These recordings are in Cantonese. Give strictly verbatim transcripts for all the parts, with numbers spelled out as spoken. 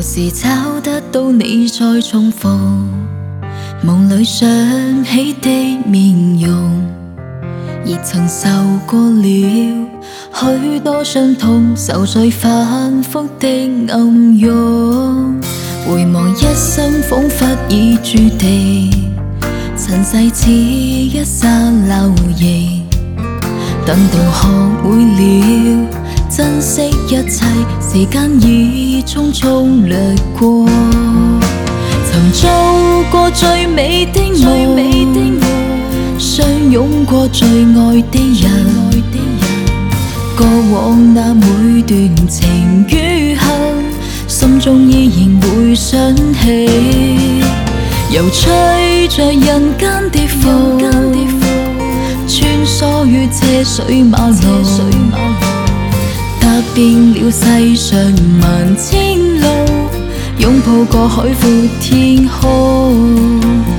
時找得到你再重逢，夢裏想起的面容，亦曾受過了許多傷痛，受在反覆的暗湧。回望一生彷彿已注定，塵世只一剎留影。等到學會了珍惜一切，時間已匆匆掠過。曾做過最美的夢，相擁過最愛的人，過往那每段情與恨，心中依然會想起。又吹着人間的風，穿梭於車水馬龍，踏遍了世上萬千路，擁抱過海闊天空。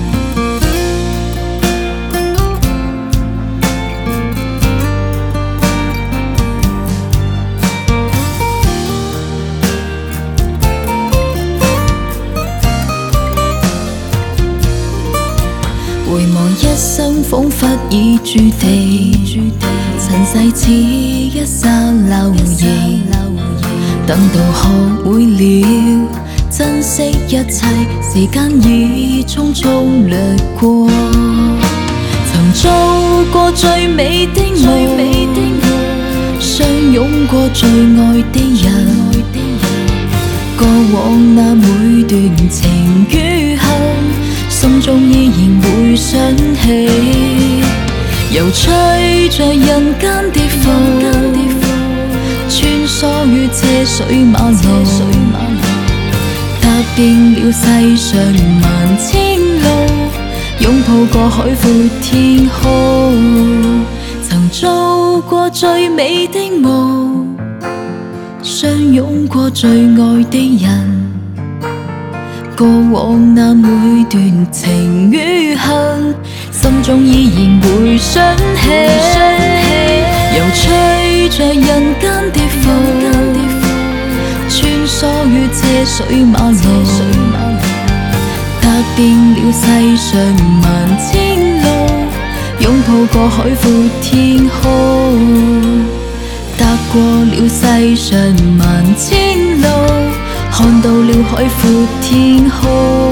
回望一生彷彿已注定，塵世只一剎留影。等到學會了珍惜一切，時間已匆匆掠過。曾做過最美的夢，相擁過最愛的人，過往那每段情與恨，心中依然會想起。又吹着人間的風，穿梭於車水馬龍，踏遍了世上萬千路，擁抱過海闊天空。曾做過最美的夢，相擁過最愛的人，過往那每段情與恨，心中依然會想起。又吹着人間的風，穿梭於車水馬龍，踏遍了世上萬千路，擁抱過海闊天空。踏過了世上萬千路，看到了海闊天空。